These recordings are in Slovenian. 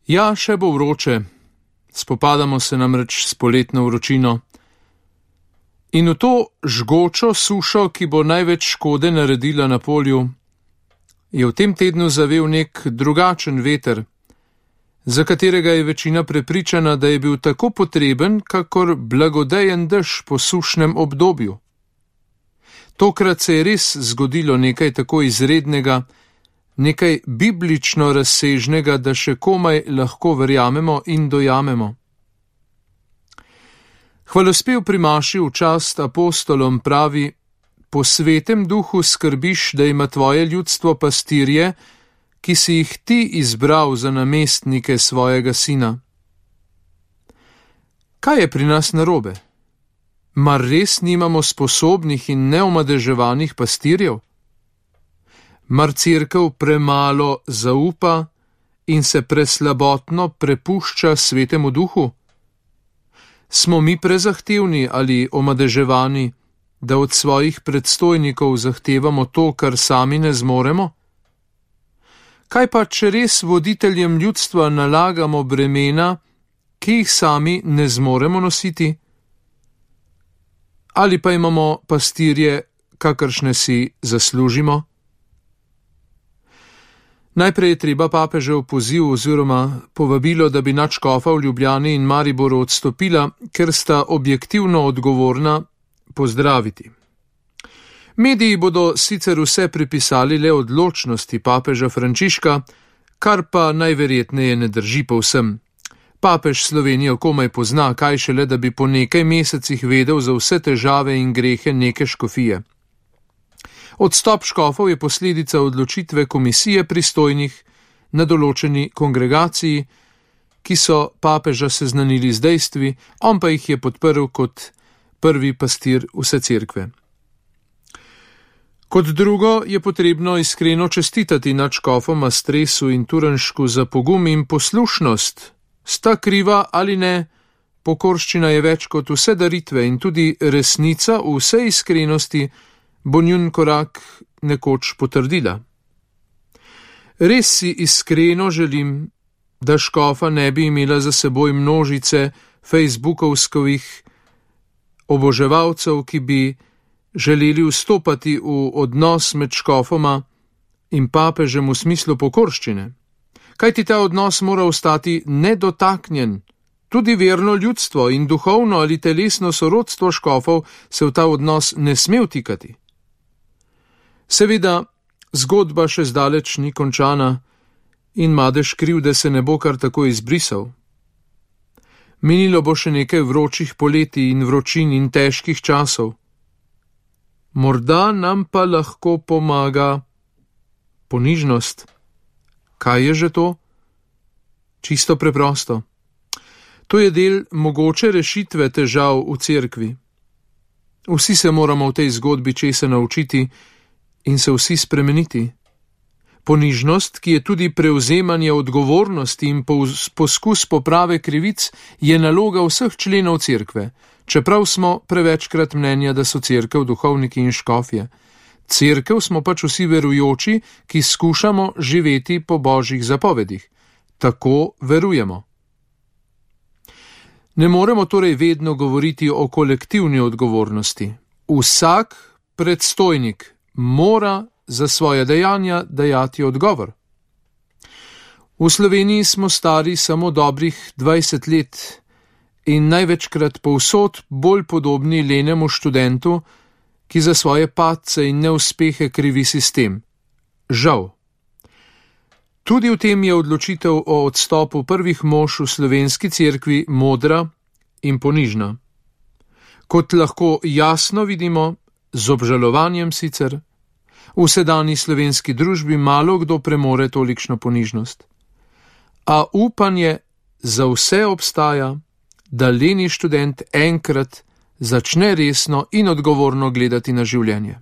Ja, še bo vroče, spopadamo se namreč s poletno vročino. In v to žgočo sušo, ki bo največ škode naredila na polju, je v tem tednu zavel nek drugačen veter, za katerega je večina prepričana, da je bil tako potreben, kakor blagodejen dež po sušnem obdobju. Tokrat se je res zgodilo nekaj tako izrednega, nekaj biblično razsežnega, da še komaj lahko verjamemo in dojamemo. Hvalospev pri maši v čast apostolom pravi: po svetem duhu skrbiš, da ima tvoje ljudstvo pastirje, ki si jih ti izbral za namestnike svojega sina. Kaj je pri nas narobe? Mar res nimamo sposobnih in neomadeževanih pastirjev? Mar cerkev premalo zaupa in se preslabotno prepušča svetemu duhu? Smo mi prezahtevni ali omadeževani, da od svojih predstojnikov zahtevamo to, kar sami ne zmoremo? Kaj pa, če res voditeljem ljudstva nalagamo bremena, ki jih sami ne zmoremo nositi? Ali pa imamo pastirje, kakršne si zaslužimo? Najprej je treba papežev poziv oziroma povabilo, da bi nadškofa v Ljubljani in Mariboru odstopila, ker sta objektivno odgovorna, pozdraviti. Mediji bodo sicer vse pripisali le odločnosti papeža Frančiška, kar pa najverjetneje ne drži povsem. Papež Slovenijo komaj pozna, kaj šele, da bi po nekaj mesecih vedel za vse težave in grehe neke škofije. Odstop škofov je posledica odločitve komisije pristojnih na določeni kongregaciji, ki so papeža seznanili z dejstvi, on pa jih je podprl kot prvi pastir vse cerkve. Kot drugo je potrebno iskreno čestitati nadškofoma Stresu in Turnšku za pogum in poslušnost. Sta kriva ali ne, pokorščina je več kot vse daritve in tudi resnica v vsej iskrenosti bo njun korak nekoč potrdila. Res si iskreno želim, da škofa ne bi imela za seboj množice facebookovskovih oboževalcev, ki bi želeli vstopati v odnos med škofoma in papežem v smislu pokorščine. Kajti ta odnos mora ostati nedotaknjen. Tudi verno ljudstvo in duhovno ali telesno sorodstvo škofov se v ta odnos ne sme vtikati. Seveda, zgodba še zdaleč ni končana in madež krivde se ne bo kar tako izbrisal. Minilo bo še nekaj vročih poletij in vročin in težkih časov. Morda nam pa lahko pomaga ponižnost. Kaj je že to? Čisto preprosto. To je del mogoče rešitve težav v cerkvi. Vsi se moramo v tej zgodbi česa naučiti in se vsi spremeniti. Ponižnost, ki je tudi prevzemanje odgovornosti in poskus poprave krivic, je naloga vseh členov cerkve, čeprav smo prevečkrat mnenja, da so cerkev duhovniki in škofje. Cerkev smo pač vsi verujoči, ki skušamo živeti po božjih zapovedih. Tako verujemo. Ne moremo torej vedno govoriti o kolektivni odgovornosti. Vsak predstojnik mora za svoje dejanja dajati odgovor. V Sloveniji smo stari samo dobrih 20 let in največkrat povsod bolj podobni lenemu študentu, ki za svoje padce in neuspehe krivi sistem. Žal. Tudi v tem je odločitev o odstopu prvih mož v slovenski cerkvi modra in ponižna. Kot lahko jasno vidimo, z obžalovanjem sicer, v sedanji slovenski družbi malo kdo premore tolikšno ponižnost. A upanje za vse obstaja, da leni študent enkrat začne resno in odgovorno gledati na življenje.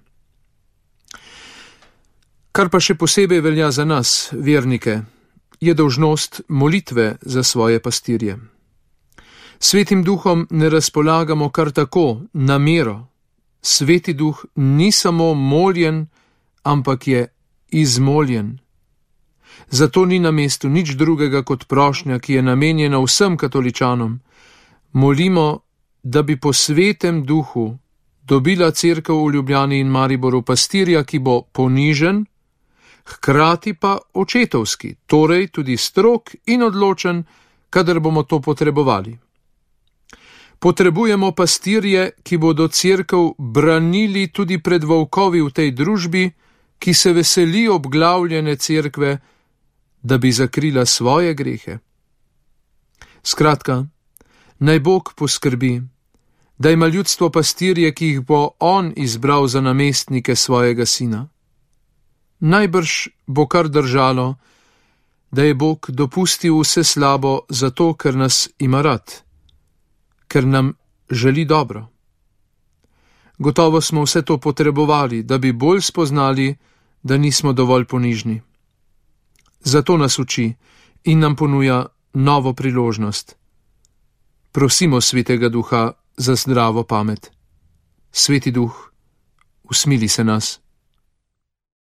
Kar pa še posebej velja za nas, vernike, je dolžnost molitve za svoje pastirje. Svetim duhom ne razpolagamo kar tako, na mero. Sveti duh ni samo moljen, ampak je izmoljen. Zato ni na mestu nič drugega kot prošnja, ki je namenjena vsem katoličanom. Molimo, da bi po svetem duhu dobila cerkev v Ljubljani in Mariboru pastirja, ki bo ponižen, hkrati pa očetovski, torej tudi strog in odločen, kadar bomo to potrebovali. Potrebujemo pastirje, ki bodo cerkev branili tudi pred volkovi v tej družbi, ki se veseli obglavljene cerkve, da bi zakrila svoje grehe. Skratka, naj Bog poskrbi, da ima ljudstvo pastirje, ki jih bo on izbral za namestnike svojega sina. Najbrž bo kar držalo, da je Bog dopustil vse slabo zato, ker nas ima rad, ker nam želi dobro. Gotovo smo vse to potrebovali, da bi bolj spoznali, da nismo dovolj ponižni. Zato nas uči in nam ponuja novo priložnost. Prosimo Svetega Duha za zdravo pamet. Sveti Duh, usmili se nas.